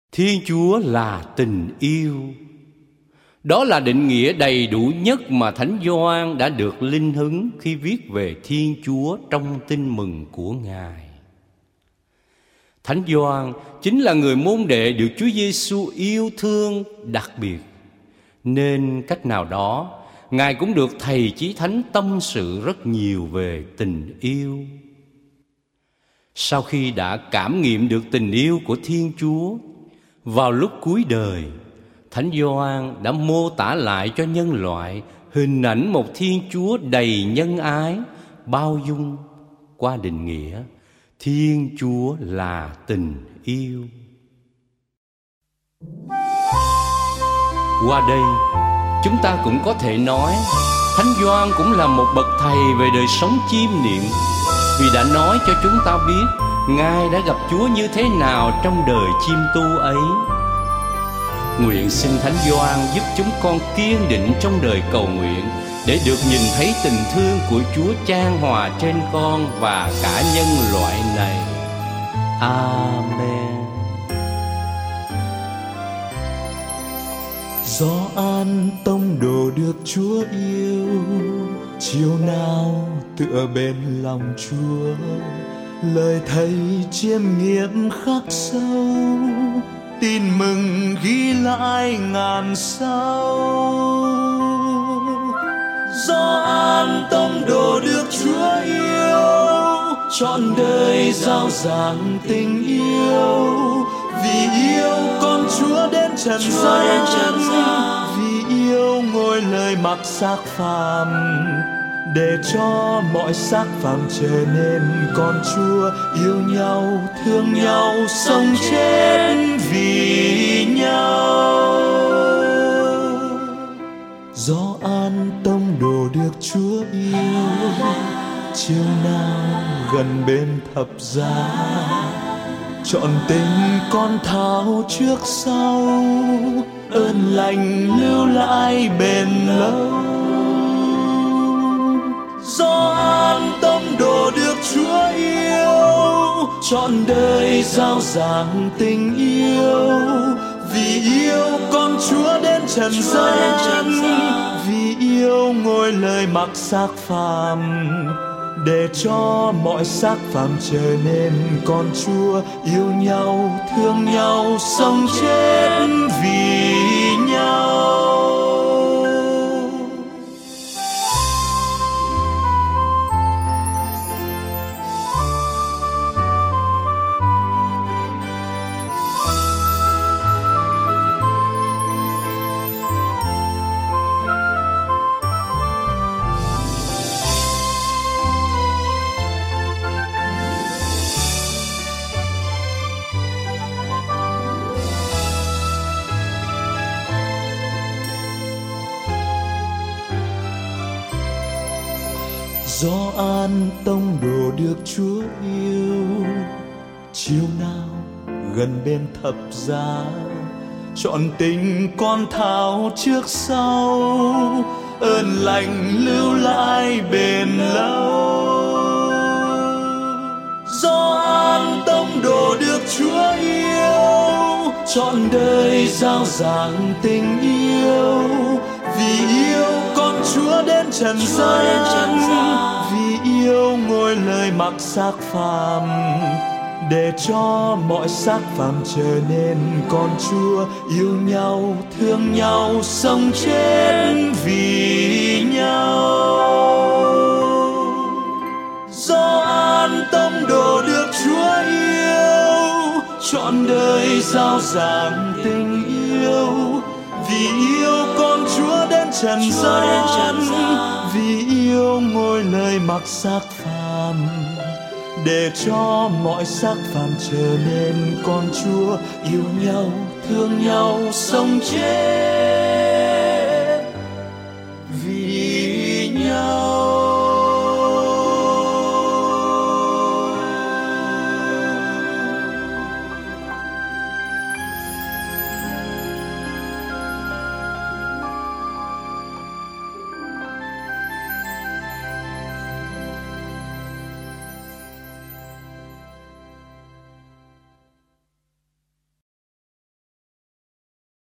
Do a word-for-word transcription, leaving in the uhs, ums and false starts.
Thiên Chúa là tình yêu. Đó là định nghĩa đầy đủ nhất mà Thánh Gioan đã được linh hứng khi viết về Thiên Chúa trong Tin Mừng của Ngài. Thánh Gioan chính là người môn đệ được Chúa Giêsu yêu thương đặc biệt, nên cách nào đó Ngài cũng được Thầy Chí Thánh tâm sự rất nhiều về tình yêu. Sau khi đã cảm nghiệm được tình yêu của Thiên Chúa, vào lúc cuối đời, Thánh Gioan đã mô tả lại cho nhân loại hình ảnh một Thiên Chúa đầy nhân ái, bao dung qua định nghĩa Thiên Chúa là tình yêu. Qua đây, chúng ta cũng có thể nói Thánh Gioan cũng là một bậc thầy về đời sống chiêm niệm, vì đã nói cho chúng ta biết Ngài đã gặp Chúa như thế nào trong đời chiêm tu ấy. Nguyện xin Thánh Gioan giúp chúng con kiên định trong đời cầu nguyện, để được nhìn thấy tình thương của Chúa chan hòa trên con và cả nhân loại này. Amen. Gió An Tông Đồ được Chúa yêu, chiều nào tựa bên lòng Chúa, lời Thầy chiêm nghiệm khắc sâu, tin mừng ghi lại ngàn sau. Gió An Tông Đồ được Chúa yêu, trọn đời rao giảng tình yêu, vì yêu con Chúa đến trần gian, vì yêu ngôi lời mặc xác phàm, để cho mọi xác phàm trở nên con Chúa, yêu nhau, thương nhau, sống chết vì nhau. Gió An Tông Đồ được Chúa yêu, chiều nào gần bên thập giá, trọn tình con thao trước sau, ơn lành lưu lại bền lâu. Gió An Tông Đồ được Chúa yêu, trọn đời rao giảng tình yêu, vì yêu con Chúa đến trần gian, vì yêu ngôi lời mặc xác phàm, để cho mọi xác phàm trở nên con Chúa, yêu nhau, thương nhau, sống chết vì nhau. Gió An Tông Đồ được Chúa yêu, chiều nào gần bên thập giá, trọn tình con thao trước sau, ơn lành lưu lại bền lâu. Gió An Tông Đồ được Chúa yêu, trọn đời rao giảng tình yêu, vì yêu con Chúa đến trần gian, vì yêu ngôi lời mặc xác phàm, để cho mọi xác phàm trở nên con Chúa, yêu nhau, thương nhau, sống chết vì nhau. Gió An Tông Đồ được Chúa yêu, trọn đời rao giảng tình yêu, vì yêu con Chúa đến trần gian, vì yêu ngôi lời mặc xác phàm, để cho mọi xác phàm trở nên con Chúa, yêu nhau, thương nhau, sống chết